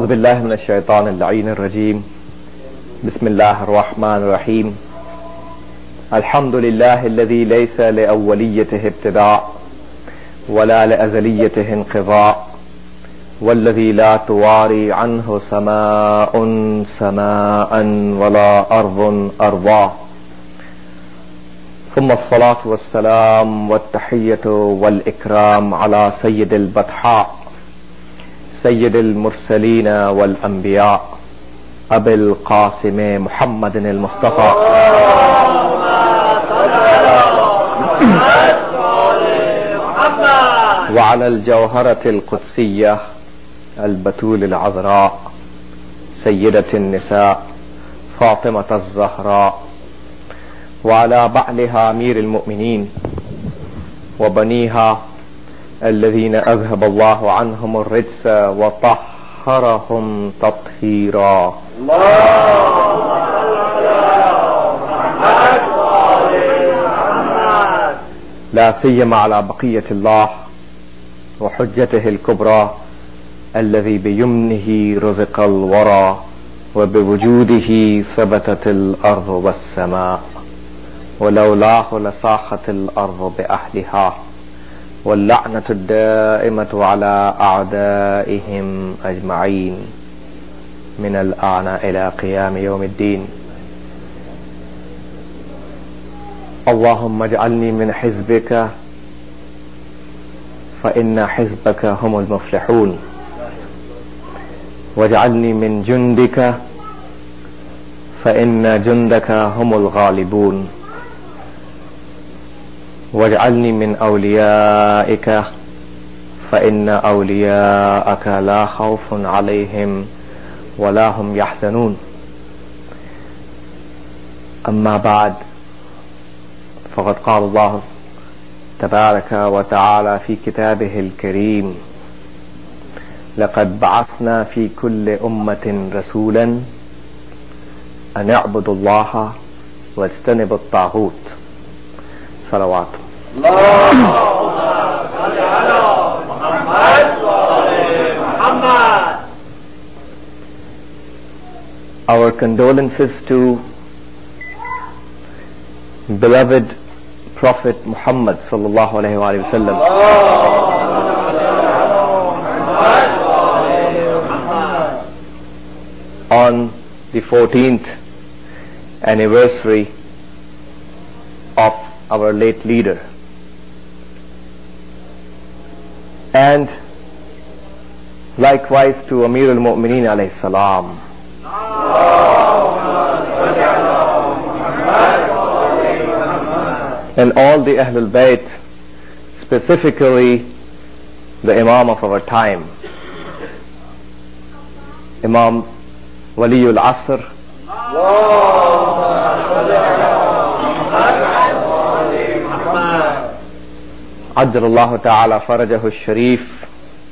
أعوذ بالله من الشيطان اللعين الرجيم. بسم الله الرحمن الرحيم. الحمد لله الذي ليس لأوليته ابتداء ولا لأزليته انقضاء، والذي لا تواري عنه سماء سماء ولا أرض أرضا، ثم الصلاة والسلام والتحية والإكرام على سيد البطحاء سيد المرسلين والأنبياء أبي القاسم محمد المصطفى وعلى الجوهرة القدسية البتول العذراء سيدة النساء فاطمة الزهراء، وعلى بعلها أمير المؤمنين وبنيها الذين أذهب الله عنهم الرجس وطهرهم تطهيرا. لا سيما على بقية الله وحجته الكبرى الذي بيمنه رزق الورى وبوجوده ثبتت الأرض والسماء، ولولاه لصاخت الأرض بأهلها، واللعنة الدائمة على أعدائهم أجمعين من الآن إلى قيام يوم الدين. اللهم اجعلني من حزبك فإن حزبك هم المفلحون، واجعلني من جندك فإن جندك هم الغالبون، واجعلني من أوليائك فإن أولياءك لا خوف عليهم ولا هم يحزنون. أما بعد، فقد قال الله تبارك وتعالى في كتابه الكريم: لقد بعثنا في كل أمة رسولا أن اعبدوا الله واجتنبوا الطاغوت. صلوات. اللهم صل على محمد وآل محمد. Our condolences to beloved Prophet Muhammad sallallahu alaihi wasallam on the 14th anniversary of our late leader, and likewise to Amir al-Mu'mineen alayhi salam, and all the Ahlul Bayt, specifically the Imam of our time, Imam Waliul Asr, Ajjalallahu Ta'ala Farajahu Sharif,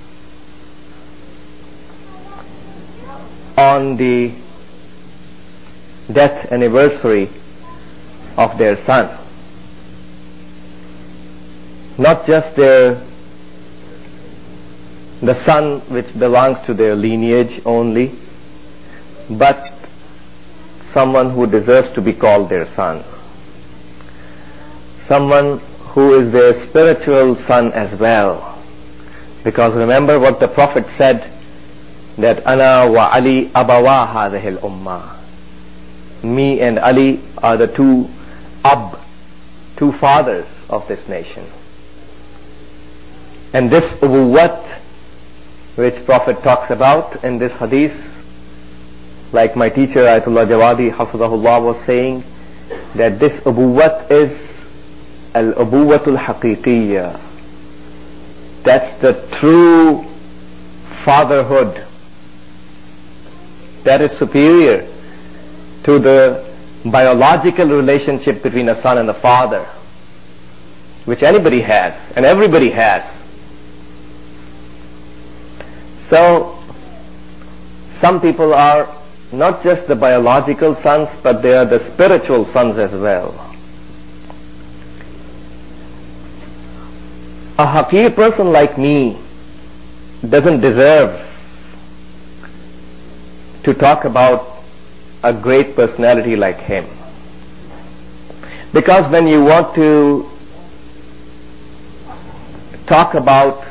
on the death anniversary of their son. Not just the son which belongs to their lineage only, but someone who deserves to be called their son. Someone who is their spiritual son as well. Because remember what the Prophet said, that Ana wa Ali abawa hadhihi al-ummah. Me and Ali are the two fathers of this nation. And this ubuwwat, which Prophet talks about in this hadith, like my teacher Ayatollah Jawadi Hafizahullah was saying, that this ubuwwat is al-ubuwwatul haqiqiyya. That's the true fatherhood that is superior to the biological relationship between a son and a father, which anybody has and everybody has. So some people are not just the biological sons, but they are the spiritual sons as well. A Haqir person like me doesn't deserve to talk about a great personality like him. Because when you want to talk about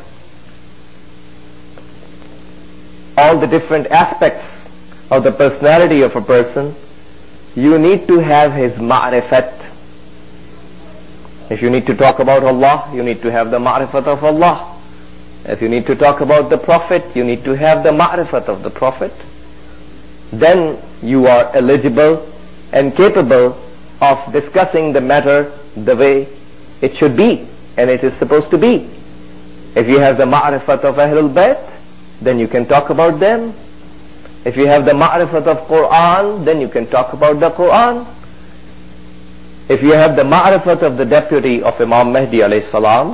all the different aspects of the personality of a person, you need to have his ma'rifat. If you need to talk about Allah, you need to have the ma'rifat of Allah. If you need to talk about the Prophet, you need to have the ma'rifat of the Prophet. Then you are eligible and capable of discussing the matter the way it should be and it is supposed to be. If you have the ma'rifat of Ahlul Bayt, then you can talk about them. If you have the ma'rifat of Quran, then you can talk about the Quran. If you have the ma'rifat of the deputy of Imam Mahdi alayhi salam,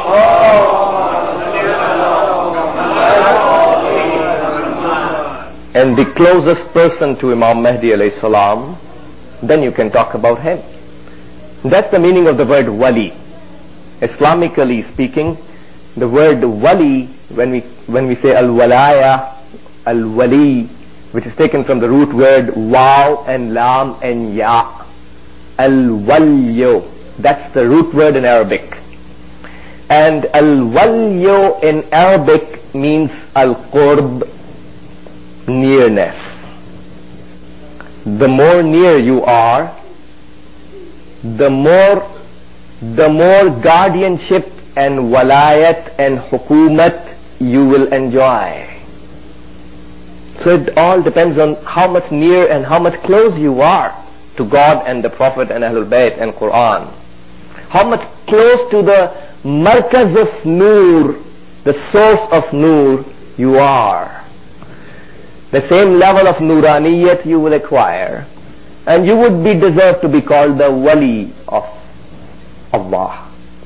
and the closest person to Imam Mahdi alayhi salam, then you can talk about him. That's the meaning of the word wali. Islamically speaking, the word wali, when we say al-walaya, al-wali, which is taken from the root word waw and lam and ya, al-waliyo, that's the root word in Arabic. And al-waliyo in Arabic means al-qurb, nearness. The more near you are, the more guardianship and walayat and hukumat you will enjoy. So it all depends on how much near and how much close you are to God and the Prophet and Ahlul Bayt and Quran. How much close to the markaz of Nur, the source of Nur you are. The same level of Nuraniyat you will acquire, and you would be deserved to be called the wali of Allah.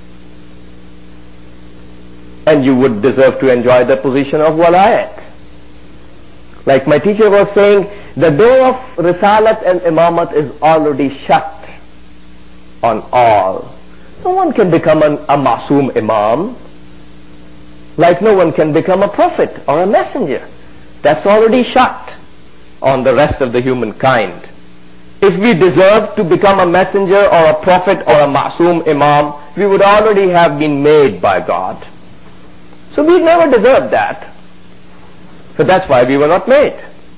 And you would deserve to enjoy the position of walayat. Like my teacher was saying, the door of Risalat and Imamat is already shut on all. No one can become a Ma'soom Imam, like no one can become a prophet or a messenger. That's already shut on the rest of the humankind. If we deserve to become a messenger or a prophet or a Ma'soom Imam, we would already have been made by God. So we never deserved that. So that's why we were not made.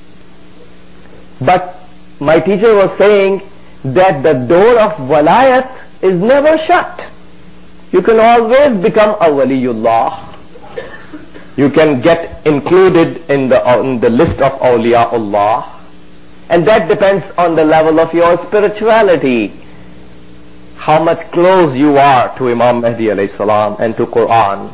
But my teacher was saying that the door of walayat is never shut. You can always become a waliullah. You can get included in the list of awliyaullah. And that depends on the level of your spirituality. How much close you are to Imam Mahdi alayhi salam and to Quran.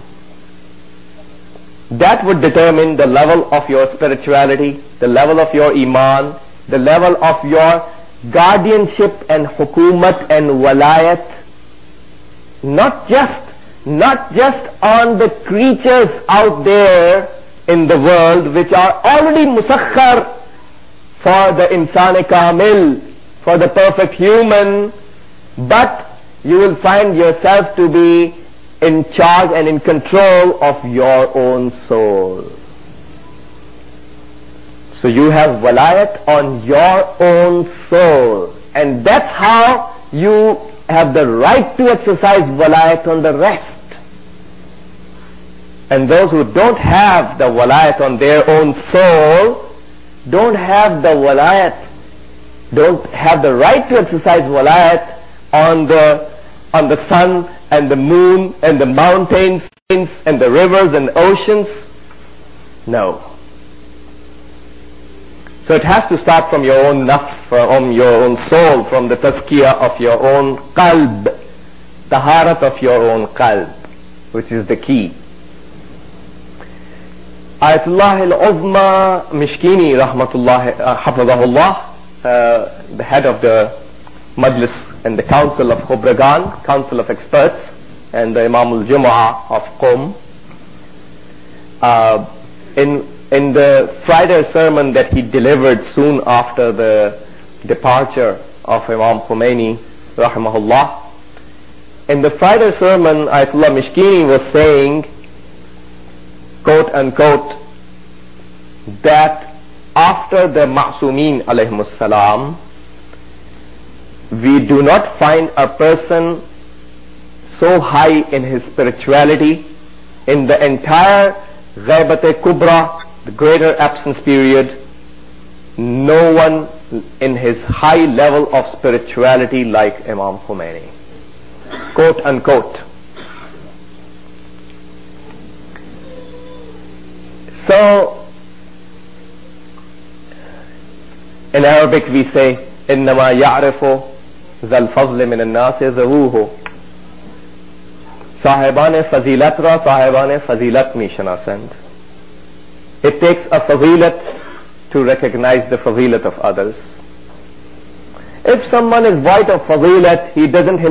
That would determine the level of your spirituality, the level of your iman, the level of your guardianship and hukumat and walayat. Not just on the creatures out there in the world which are already musakhar for the insani kamil, for the perfect human, but you will find yourself to be in charge and in control of your own soul. So you have walayat on your own soul, and that's how you have the right to exercise walayat on the rest. And those who don't have the walayat on their own soul, don't have the walayat, don't have the right to exercise walayat on the sun and the moon and the mountains and the rivers and oceans. No. So it has to start from your own nafs, from your own soul, from the tazkiyah of your own qalb, taharat of your own qalb, which is the key. Ayatullah al-Uzma Mishkini rahmatullah hafidhahullah, the head of the Majlis and the Council of Khobragan, Council of Experts, and the Imam al-Jumu'ah of Qom, in the Friday sermon that he delivered soon after the departure of Imam Khomeini rahimahullah, in the Friday sermon Ayatullah Mishkini was saying, quote unquote, that after the Ma'sumin alayhimus salam, we do not find a person so high in his spirituality in the entire Ghaibat-e-Kubra, the greater absence period. No one in his high level of spirituality like Imam Khomeini, quote unquote. So in Arabic we say إنما يعرف ذا الفضل من الناس ذووه. صاحبان فضیلت را صاحبان فضیلت می شناسند. It takes a fazilat to recognize the fazilat of others. If someone is void of fazilat, he doesn't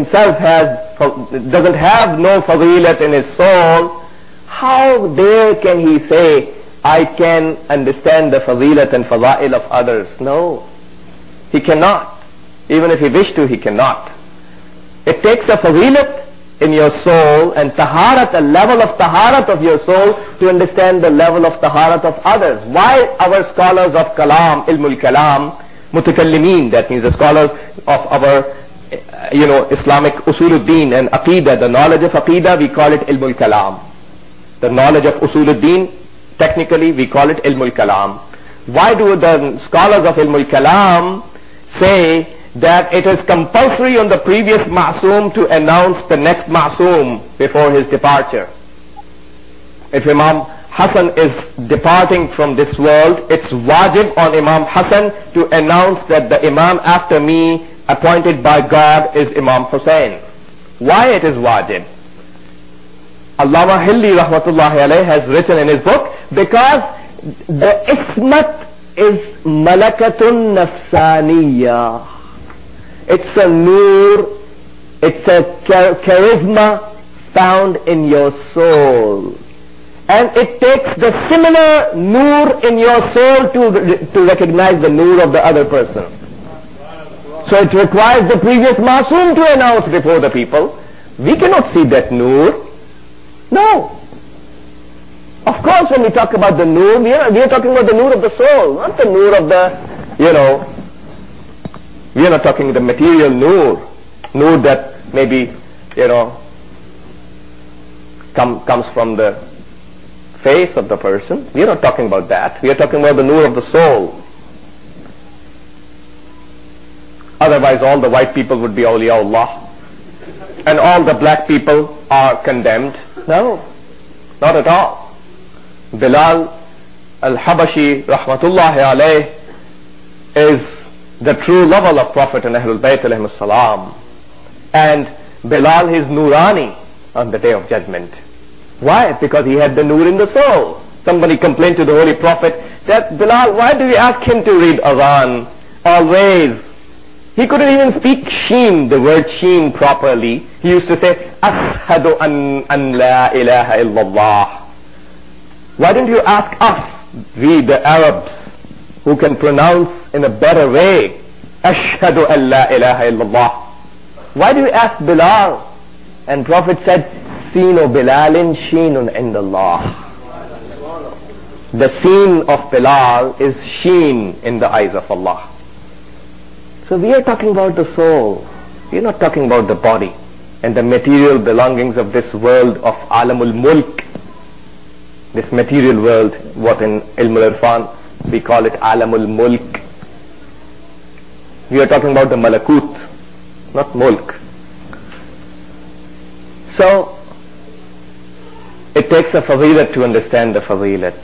have no fazilat in his soul, how dare can he say, I can understand the fazilat and fadail of others? No, he cannot. Even if he wished to, he cannot. It takes a fazilat in your soul and taharat, a level of taharat of your soul to understand the level of taharat of others. Why our scholars of kalam, ilmul kalam, mutakallimin, that means the scholars of our Islamic usuluddin and aqidah, the knowledge of aqidah, we call it ilmul kalam. The knowledge of usuluddin, technically we call it ilmul kalam. Why do the scholars of ilmul kalam say that it is compulsory on the previous ma'soom to announce the next ma'soom before his departure? If Imam Hassan is departing from this world, it's wajib on Imam Hassan to announce that the Imam after me appointed by God is Imam Hussain. Why it is wajib? Allama Hilli rahmatullahi alayh has written in his book, because the ismat is malakatun nafsaniyah. It's a nur, it's a charisma found in your soul. And it takes the similar nur in your soul to recognize the nur of the other person. So it requires the previous Masoom to announce before the people. We cannot see that nur. No. Of course, when we talk about the nur, we are talking about the nur of the soul, not the nur of the, we are not talking the material nur that maybe, comes from the face of the person. We are not talking about that. We are talking about the nur of the soul. Otherwise all the white people would be awliyaullah and all the black people are condemned. No, not at all. Bilal al-Habashi rahmatullahi alayh is the true level of Prophet and Ahlul Bayt alayhimus salam. And Bilal is Nurani on the Day of Judgment. Why? Because he had the nur in the soul. Somebody complained to the Holy Prophet that Bilal, why do you ask him to read Adhan always? He couldn't even speak sheen, the word sheen, properly. He used to say, Ashhadu an la ilaha illallah. Why don't you ask us, we the Arabs, who can pronounce in a better way, Ashhadu an la ilaha illallah. Why do you ask Bilal? And Prophet said, Seenu Bilalin sheenun indallah. The seen of Bilal is sheen in the eyes of Allah. So we are talking about the soul. We are not talking about the body and the material belongings of this world of Alamul Mulk. This material world, what in Ilmul Irfan we call it Alamul Mulk. We are talking about the Malakut, not Mulk. So it takes a fadilat to understand the fadilat.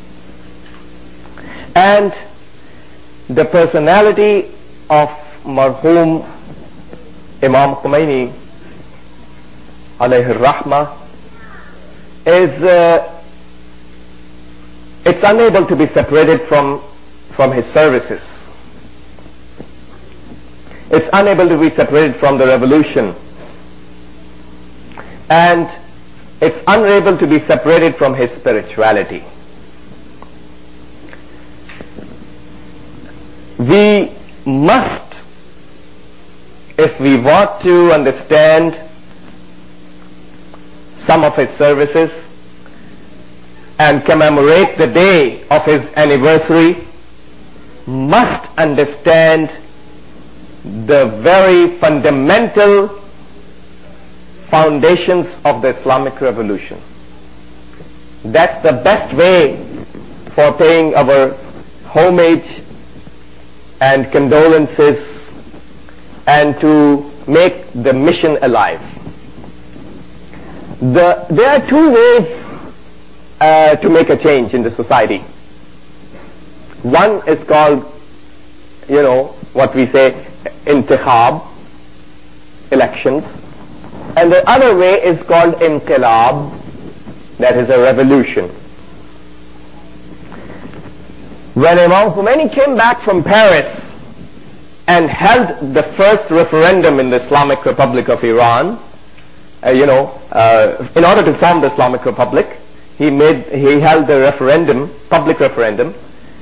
And the personality of marhum Imam Khomeini alayhi rahmah is it's unable to be separated from his services. It's unable to be separated from the revolution. And it's unable to be separated from his spirituality. We must, if we want to understand some of his services and commemorate the day of his anniversary, must understand the very fundamental foundations of the Islamic revolution. That's the best way for paying our homage and condolences and to make the mission alive. There are two ways to make a change in the society. One is called, what we say, intikhab, elections. And the other way is called inqilab, that is a revolution. When Imam Khomeini came back from Paris and held the first referendum in the Islamic Republic of Iran, in order to form the Islamic Republic, he held the referendum, public referendum.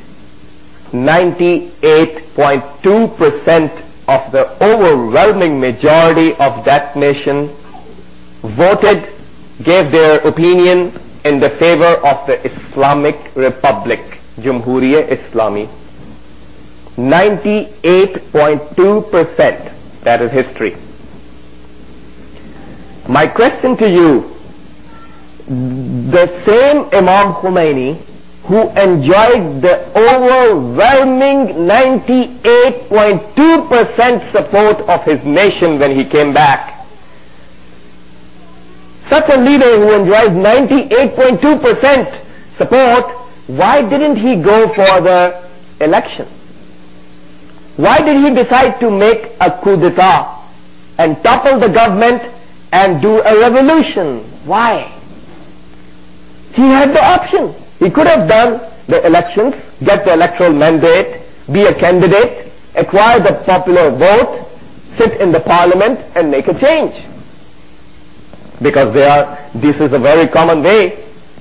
98.2% of the overwhelming majority of that nation voted, gave their opinion in the favor of the Islamic Republic, Jumhuriya Islami. 98.2%. That is history. My question to you, the same Imam Khomeini who enjoyed the overwhelming 98.2% support of his nation when he came back, such a leader who enjoys 98.2% support, why didn't he go for the election? Why did he decide to make a coup d'etat and topple the government and do a revolution? Why? He had the option. He could have done the elections, get the electoral mandate, be a candidate, acquire the popular vote, sit in the parliament and make a change. Because this is a very common way.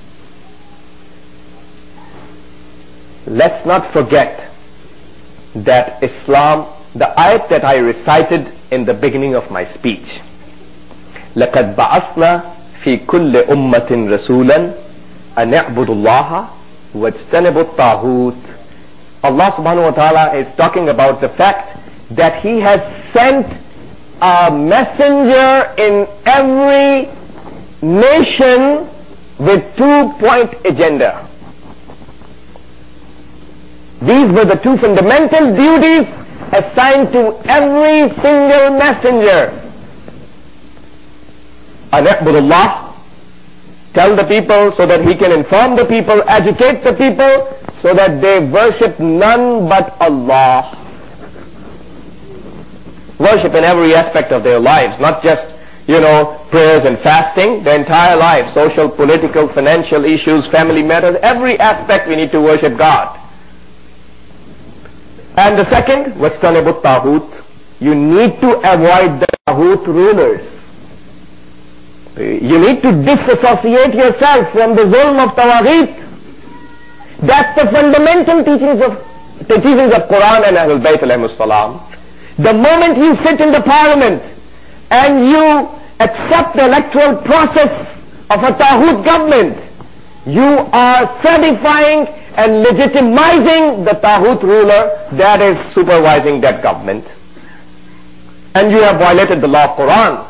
Let's not forget that Islam, the ayat that I recited in the beginning of my speech, لَقَدْ بَعَثْنَا فِي كُلِّ أُمَّةٍ رَسُولًا أَنْ يَعْبُدُوا اللَّهَ وَاجْتَنِبُوا الطَّاغُوتَ. Allah subhanahu wa ta'ala is talking about the fact that He has sent a messenger in every nation with 2-point agenda. These were the two fundamental duties assigned to every single messenger. أَنْ يَعْبُدُوا اللَّهَ, tell the people so that he can inform the people, educate the people so that they worship none but Allah. Worship in every aspect of their lives, not just, prayers and fasting, their entire life, social, political, financial issues, family matters, every aspect we need to worship God. And the second, وَاجْتَنِبُوا الطَّاغُوتَ, you need to avoid the Taghut rulers. You need to disassociate yourself from the zulm of Tawaghit. That's the fundamental teachings of Quran and Ahlul Bayt alayhimus salam. The moment you sit in the parliament and you accept the electoral process of a Taghut government, you are certifying and legitimizing the Taghut ruler that is supervising that government. And you have violated the law of Quran.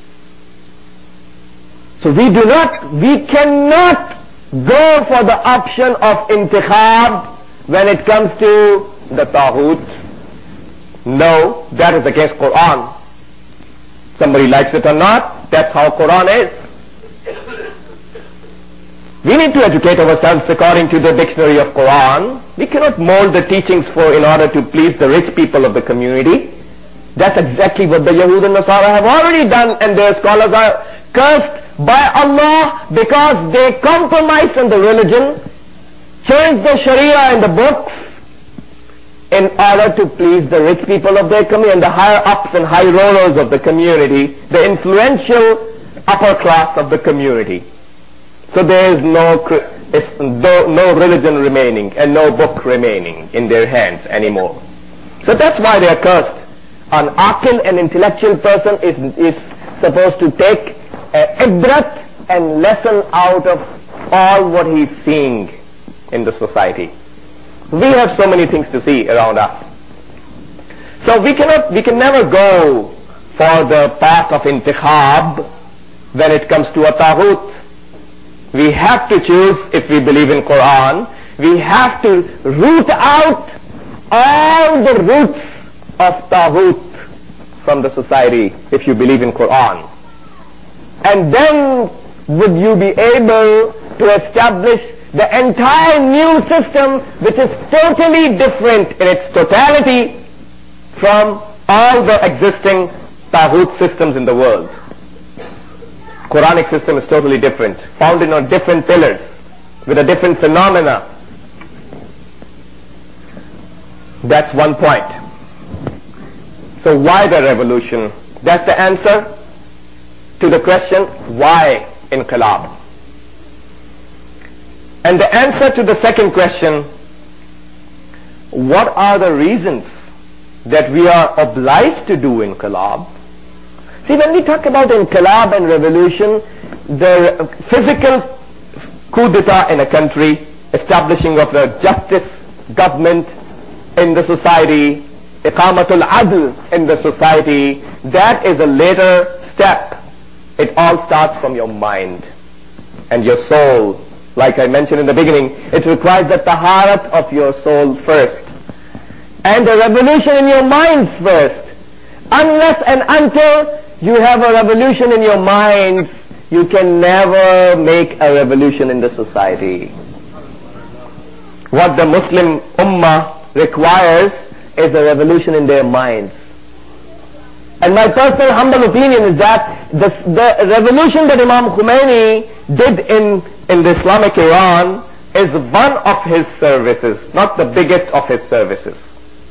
So we cannot go for the option of intikhab when it comes to the Taghut. No, that is against Quran. Somebody likes it or not, that's how Quran is. We need to educate ourselves according to the dictionary of Quran. We cannot mold the teachings in order to please the rich people of the community. That's exactly what the Yahud and Nasara have already done, and their scholars are cursed by Allah because they compromised on the religion, changed the Sharia and the books in order to please the rich people of their community and the higher ups and high rollers of the community, the influential upper class of the community. So there is no religion remaining and no book remaining in their hands anymore. So that's why they are cursed. An aqil, an intellectual person is supposed to take ibrat and lesson out of all what he's seeing in the society. We have so many things to see around us. So we can never go for the path of intikhab when it comes to a taghut. We have to choose if we believe in Quran. We have to root out all the roots of taghut from the society if you believe in Quran. And then would you be able to establish the entire new system which is totally different in its totality from all the existing taghut systems in the world. Quranic system is totally different, founded on different pillars, with a different phenomena. That's one point. So why the revolution? That's the answer to the question, why inqilab? And the answer to the second question, what are the reasons that we are obliged to do inqilab? See, when we talk about inqilab and revolution, the physical coup d'etat in a country, establishing of the justice government in the society, iqamatul adl in the society, that is a later step. It all starts from your mind and your soul. Like I mentioned in the beginning, it requires the taharat of your soul first and a revolution in your minds first. Unless and until you have a revolution in your minds, you can never make a revolution in the society. What the Muslim Ummah requires is a revolution in their minds. And my personal humble opinion is that the revolution that Imam Khomeini did in the Islamic Iran is one of his services, not the biggest of his services.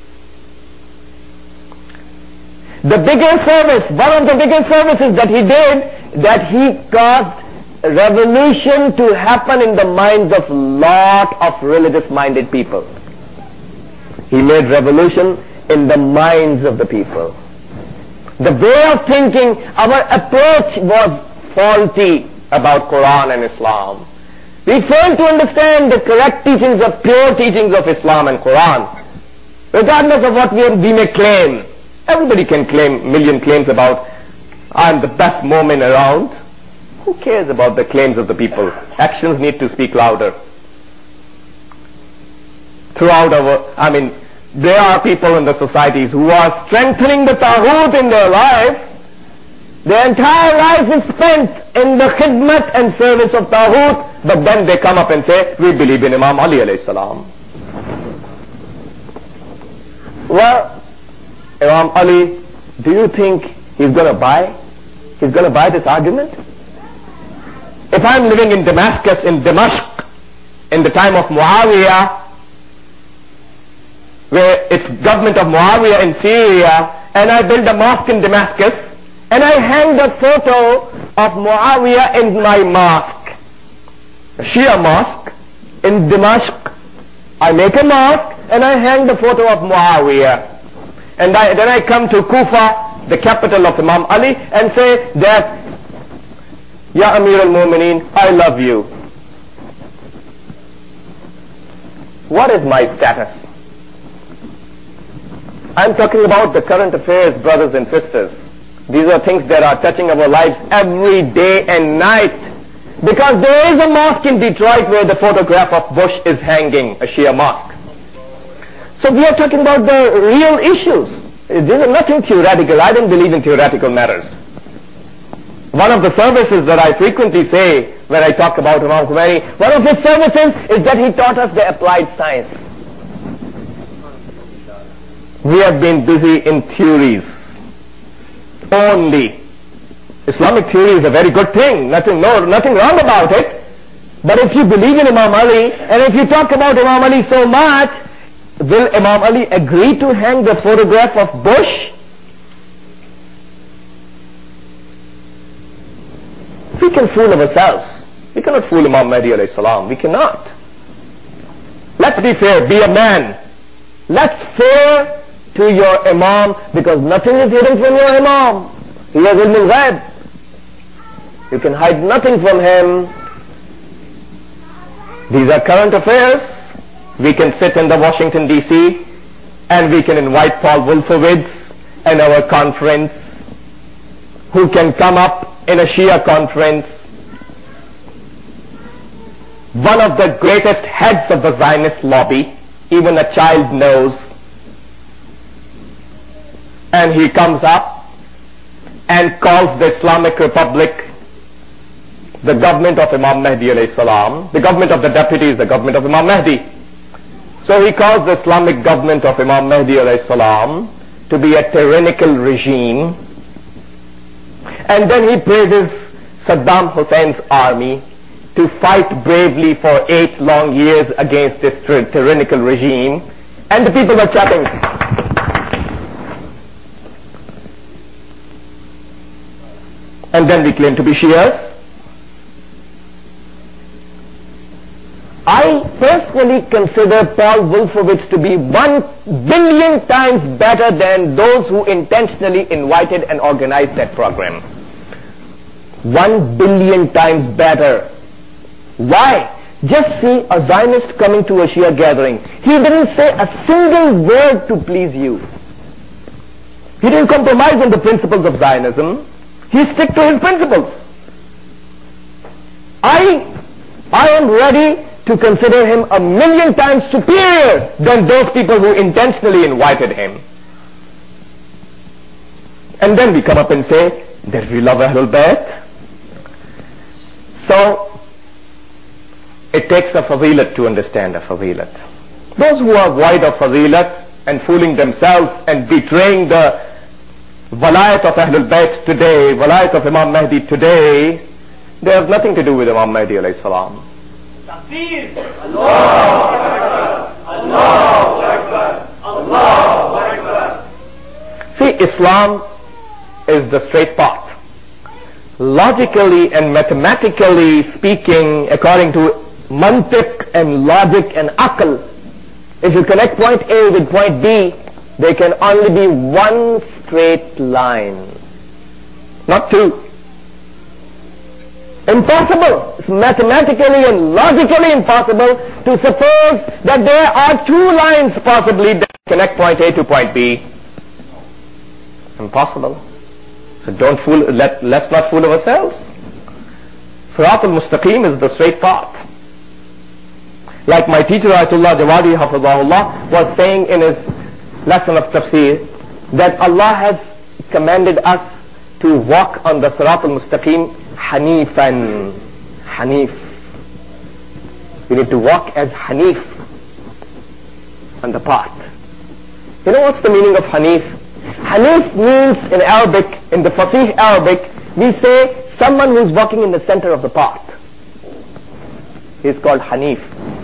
The biggest service, one of the biggest services that he did, that he caused revolution to happen in the minds of lot of religious-minded people. He made revolution in the minds of the people. The way of thinking, our approach was faulty about Quran and Islam. We failed to understand the correct teachings of pure teachings of Islam and Quran. Regardless of what we may claim. Everybody can claim million claims about, I'm the best moment around. Who cares about the claims of the people? Actions need to speak louder. Throughout there are people in the societies who are strengthening the taghut in their life. Their entire life is spent in the khidmat and service of taghut, but then they come up and say, we believe in Imam Ali alayhi salam. Well, Imam Ali, do you think he's going to buy? He's going to buy this argument? If I'm living in Damascus, in Dimashq, in the time of Muawiyah, where it's government of Muawiyah in Syria, and I build a mosque in Damascus, and I hang the photo of Muawiyah in my mosque, a Shia mosque in Dimashq. I make a mosque, and I hang the photo of Muawiyah. And then I come to Kufa, the capital of Imam Ali, and say that, Ya Amir al-Mu'mineen, I love you. What is my status? I'm talking about the current affairs, brothers and sisters. These are things that are touching our lives every day and night. Because there is a mosque in Detroit where the photograph of Bush is hanging, a Shia mosque. So we are talking about the real issues. These are nothing theoretical. I don't believe in theoretical matters. One of the services that I frequently say when I talk about Imam Khomeini, one of his services is that he taught us the applied science. We have been busy in theories only. Islamic theory is a very good thing. Nothing wrong about it. But if you believe in Imam Ali, and if you talk about Imam Ali so much, will Imam Ali agree to hang the photograph of Bush? We can fool ourselves. We cannot fool Imam Mahdi alayhi salam. We cannot. Let's be fair. Be a man. Let's fair to your Imam, because nothing is hidden from your Imam. He has ilm al-ghaib. You can hide nothing from him. These are current affairs. We can sit in the Washington DC and we can invite Paul Wolfowitz in our conference, who can come up in a Shia conference. One of the greatest heads of the Zionist lobby, even a child knows, and he comes up and calls the Islamic Republic the government of Imam Mahdi alayhi salam. The government of the deputy is the government of Imam Mahdi. So he calls the Islamic government of Imam Mahdi alayhi salam to be a tyrannical regime. And then he praises Saddam Hussein's army to fight bravely for 8 long years against this tyrannical regime. And the people are clapping. And then we claim to be Shias. I personally consider Paul Wolfowitz to be 1 billion times better than those who intentionally invited and organized that program. 1 billion times better. Why? Just see a Zionist coming to a Shia gathering. He didn't say a single word to please you. He didn't compromise on the principles of Zionism. He stuck to his principles. I am ready to consider him 1,000,000 times superior than those people who intentionally invited him. And then we come up and say that we love Ahlul Bayt. So it takes a fadilat to understand a fadilat. Those who are void of fadilat and fooling themselves and betraying the walayat of Ahlul Bayt today, walayat of Imam Mahdi today, they have nothing to do with Imam Mahdi alayhi salam. Takbir! Allahu Akbar! Allahu Akbar! Allahu Akbar! See, Islam is the straight path. Logically and mathematically speaking, according to mantiq and logic and aql, if you connect point A with point B, there can only be one straight line, not two. Impossible. It's mathematically and logically impossible to suppose that there are 2 lines possibly that connect point A to point B. Impossible. So let's not fool ourselves. Sirat al-Mustaqim is the straight path. Like my teacher Ayatullah Jawadi Hafizahullah was saying in his lesson of tafsir, that Allah has commanded us to walk on the Sirat al-Mustaqim Hanifan. Hanif. We need to walk as Hanif on the path. You know what's the meaning of Hanif? Hanif means in Arabic, in the Fasih Arabic, we say someone who's walking in the center of the path. He's called Hanif.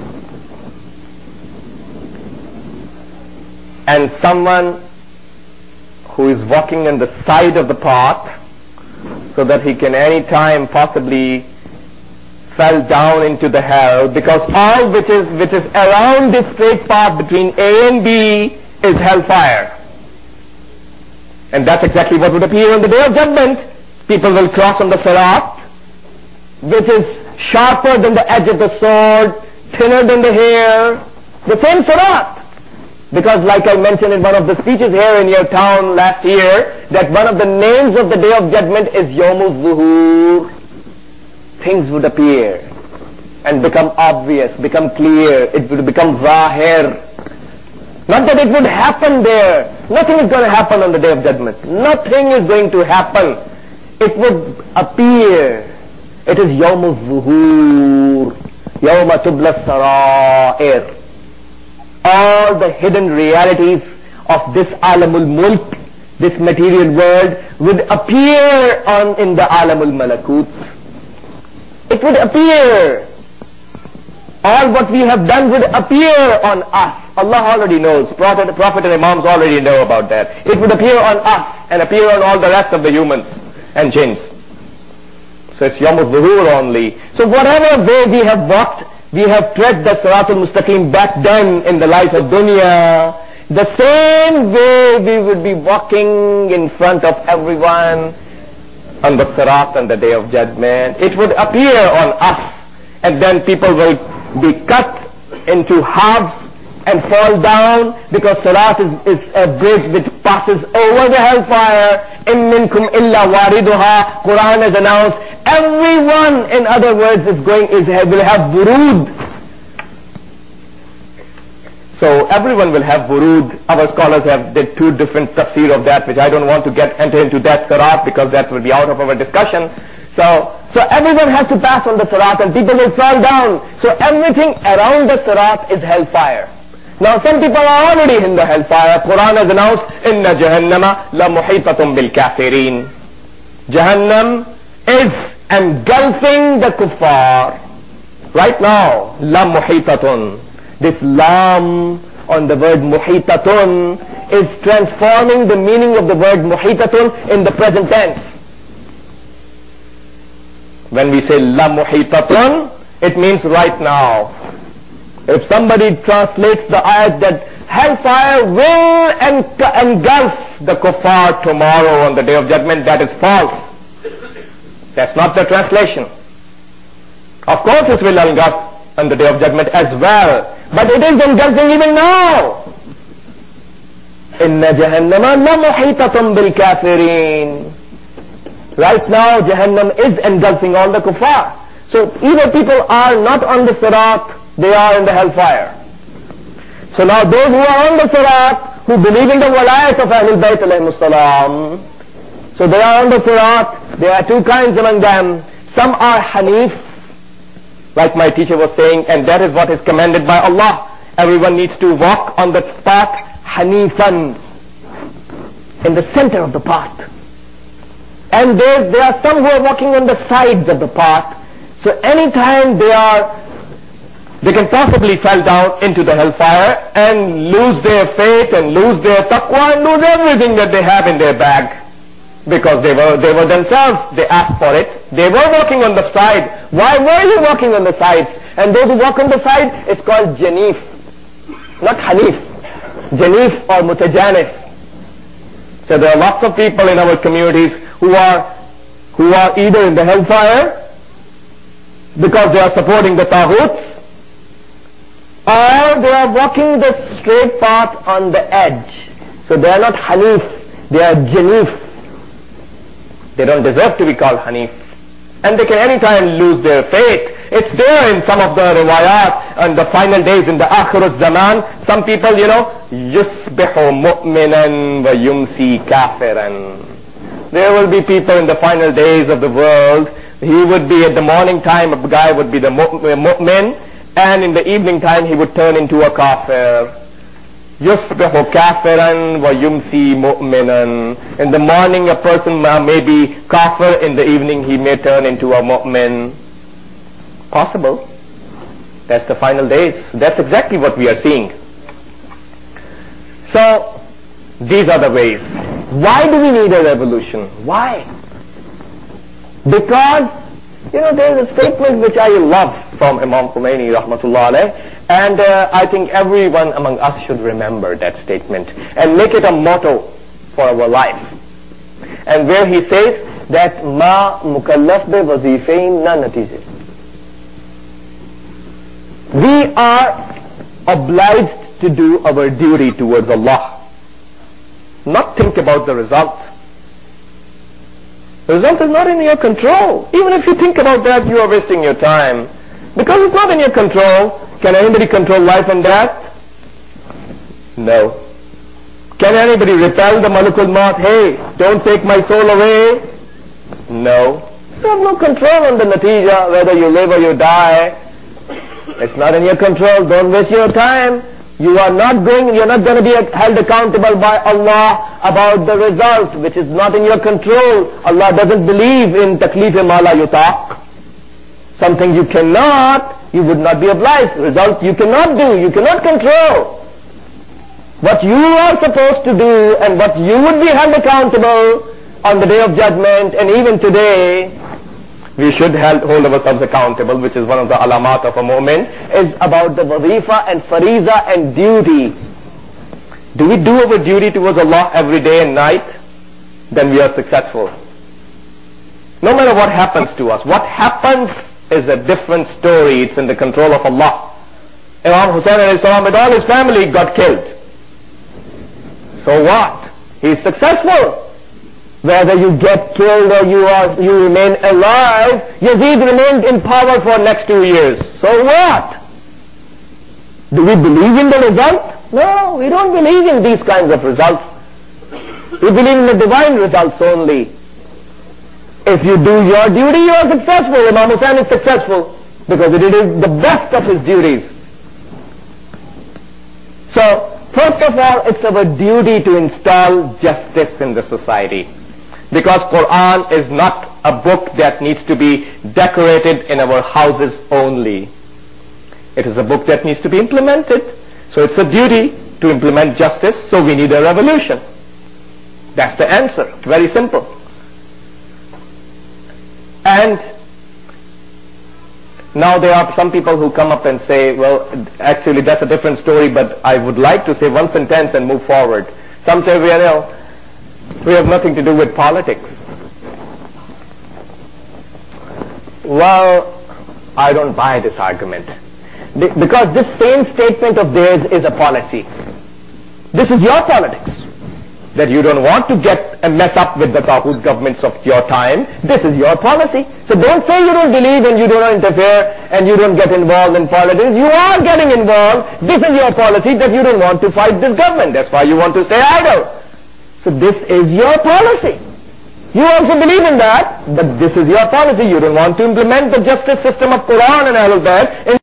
And someone who is walking on the side of the path, so that he can any time possibly fell down into the hell, because all which is around this straight path between A and B is hellfire. And that's exactly what would appear on the Day of Judgment. People will cross on the Sirat, which is sharper than the edge of the sword, thinner than the hair, the same Sirat. Because like I mentioned in one of the speeches here in your town last year, that one of the names of the Day of Judgment is Yawmuz Zuhur. Things would appear and become obvious, become clear. It would become zahir. Not that it would happen there. Nothing is going to happen on the Day of Judgment. Nothing is going to happen. It would appear. It is Yawmuz Zuhur. Yawma Tubla Sarair. All the hidden realities of this Alamul Mulk, this material world, would appear in the Alamul Malakut. It would appear. All what we have done would appear on us. Allah already knows. Prophet and Imams already know about that. It would appear on us and appear on all the rest of the humans and jinns. So it's Yawm al-Zuhur only. So whatever way we have walked, we have tread the Sirat al-Mustaqim back then in the life of dunya, the same way we would be walking in front of everyone on the Sirat on the Day of Judgment. It would appear on us, and then people will be cut into halves and fall down, because Sirat is a bridge which passes over the hellfire. In minkum illa wariduha. Quran has announced everyone, in other words, will have burud. So everyone will have burud. Our scholars did two different tafsir of that, which I don't want to enter into that Sirat, because that will be out of our discussion. So everyone has to pass on the Sirat, and people will fall down. So everything around the Sirat is hellfire. Now some people are already in the hellfire. Quran has announced, Inna Jahannama la muhitatun bil kafirin. Jahannam is engulfing the kuffar. Right now, la muhitatun. This lam on the word muhitatun is transforming the meaning of the word muhitatun in the present tense. When we say la muhitatun, it means right now. If somebody translates the ayat that hellfire will engulf the kuffar tomorrow on the day of judgment, that is false. That's not the translation. Of course it will engulf on the day of judgment as well, but it is engulfing even now. Inna Jahannama la muhitatun bil kafirin. Right now Jahannam is engulfing all the kuffar. So either people are not on the Sirat, they are in the hellfire. So now those who are on the Sirat, who believe in the walayat of Ahlul Bayt alayhimus salam, so they are on the Sirat. There are two kinds among them. Some are Hanif, like my teacher was saying, and that is what is commanded by Allah. Everyone needs to walk on the path Hanifan, in the center of the path. And there are some who are walking on the sides of the path. So anytime they can possibly fall down into the hellfire and lose their faith and lose their taqwa and lose everything that they have in their bag. Because they were themselves, they asked for it. They were walking on the side. Why were you walking on the sides? And those who walk on the side, it's called Janif, not Hanif. Janif or Mutajanif. So there are lots of people in our communities who are either in the hellfire because they are supporting the Taghuts, or they are walking the straight path on the edge. So they are not Hanif, they are Janif. They don't deserve to be called Hanif. And they can anytime lose their faith. It's there in some of the riwayat on the final days in the Akhirus Zaman. Some people, yusbihu mu'minan wa yumsi kafiran. There will be people in the final days of the world. He would be at the morning time, a guy would be the mu'min, and in the evening time he would turn into a kafir. Yusbihu kafiran wa yumsi mu'minan. In the morning a person may be kafir, in the evening he may turn into a mu'min. Possible. That's the final days. That's exactly what we are seeing. So, these are the ways. Why do we need a revolution? Why? Because, there is a statement which I love from Imam Khomeini rahmatullah alayh, and I think everyone among us should remember that statement and make it a motto for our life. And where he says that ma mukallaf be wazifein na natije. We are obliged to do our duty towards Allah, not think about the result. The result is not in your control. Even if you think about that, you are wasting your time. Because it's not in your control. Can anybody control life and death? No. Can anybody repel the Malakul Maut? Hey, don't take my soul away? No. You have no control on the natija, whether you live or you die. It's not in your control. Don't waste your time. You're not going to be held accountable by Allah about the result, which is not in your control. Allah doesn't believe in taklif ma la yutaq. Something you cannot, you would not be obliged. Result you cannot do, you cannot control. What you are supposed to do and what you would be held accountable on the day of judgment, and even today, we should hold ourselves accountable, which is one of the alamat of a mu'min, is about the wazifa and fariza and duty. Do we do our duty towards Allah every day and night? Then we are successful. No matter what happens to us. What happens is a different story. It's in the control of Allah. Imam Hussain alayhi salam with all his family got killed. So what? He's successful. Whether you get killed or you remain alive, Yazid remained in power for next 2 years. So what? Do we believe in the result? No, we don't believe in these kinds of results. We believe in the divine results only. If you do your duty, you are successful. Imam Hussain is successful because it is the best of his duties. So, first of all, it's our duty to install justice in the society. Because Quran is not a book that needs to be decorated in our houses only. It is a book that needs to be implemented. So it's a duty to implement justice, so we need a revolution. That's the answer. It's very simple. And now there are some people who come up and say, well, actually that's a different story, but I would like to say one sentence and move forward. Some say, well, we have nothing to do with politics. Well, I don't buy this argument. Because this same statement of theirs is a policy. This is your politics. That you don't want to get and mess up with the Taghut governments of your time. This is your policy. So don't say you don't believe and you don't interfere and you don't get involved in politics. You are getting involved. This is your policy that you don't want to fight this government. That's why you want to stay idle. So this is your policy. You also believe in that, but this is your policy. You don't want to implement the justice system of Quran and Ahlul Bayt.